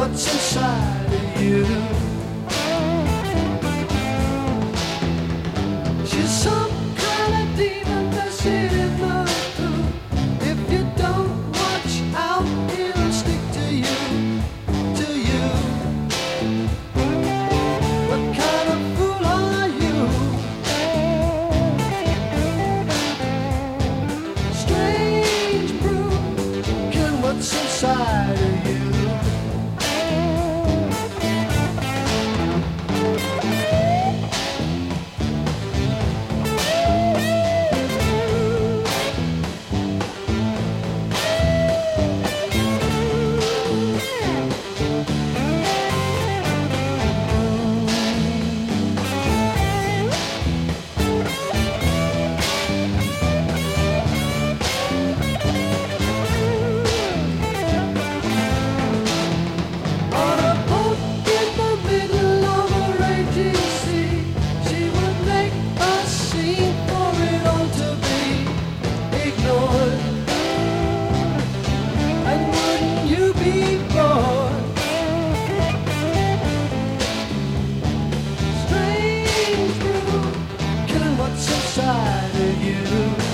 what's inside of you. She's some kind of demon that's in the through. If you don't watch out, it'll stick to you, to you. What kind of fool are you? Strange brew, killing what's inside of you. Inside of you.